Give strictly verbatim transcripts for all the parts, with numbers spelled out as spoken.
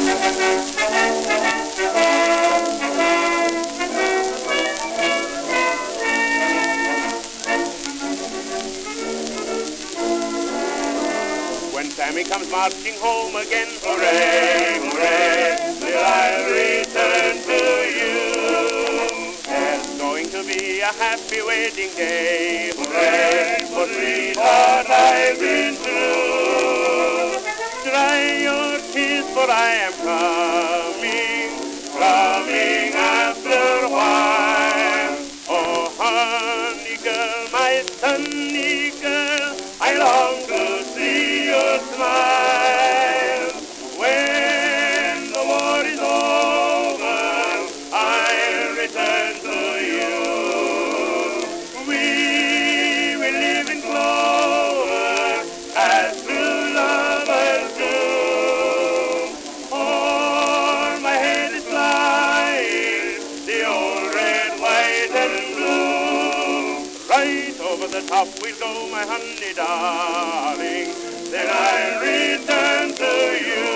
When Sammy comes marching home again, hooray, hooray, will I return to you. There's going to be a happy wedding day, hooray, for sweetheart I've been through. Dry your tears, for I am coming, coming after a while. Oh, honey girl, my sunny girl, I long to see your smile. When the war is over, I'll return to you. We will live in clover as true lovers do. For my head is flying, the old red, white, and blue. Right over the top we'll go, my honey darling, then I'll return to you.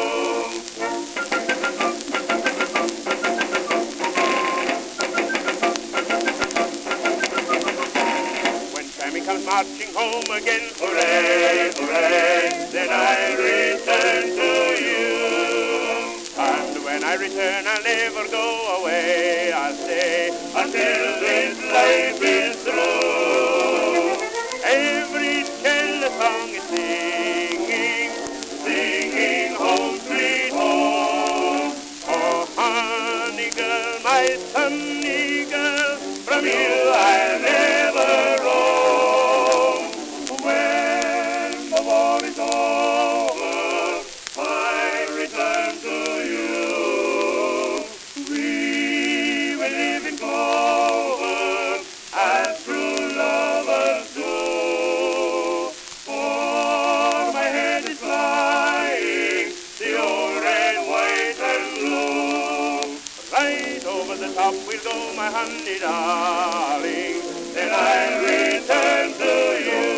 When Sammy comes marching home again, hooray, hooray, then I'll return to you. And when I return, I'll never go away, I'll stay until this life is through. Every careless song is singing, singing home sweet home. Oh, honey girl, my sunny girl, from you I'll never roam. When the war is over, I'll return to you. We will live in clover as true lovers do. For my head is flying, the old red, white, and blue. Right over the top we'll go, my honey darling, then I'll return to you.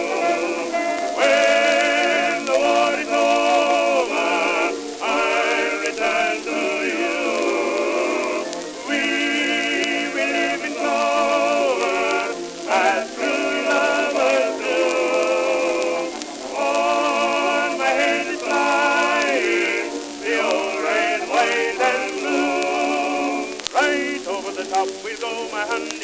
When the war is over, I'll return to you. We will live in clover as true lovers do. For my head is flying, the old red, white, and blue. Right over the top we'll go, my honey